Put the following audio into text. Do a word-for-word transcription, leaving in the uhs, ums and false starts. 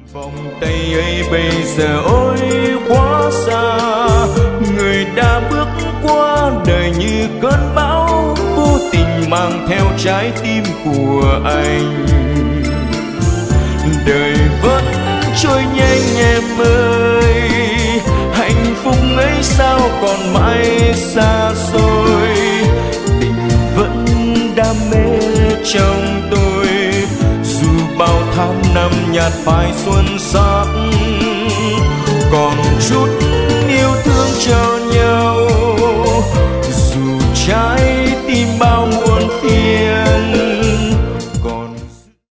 Vòng tay ấy bây giờ ôi quá xa, người đã bước qua đời như cơn bão vô tình mang theo trái tim của anh. Đời vẫn trôi nhanh em ơi, hạnh phúc ấy sao còn mãi xa xôi. Tình vẫn đam mê trong tôi, dù bao tháng năm nhạt phai xuân sắc, còn chút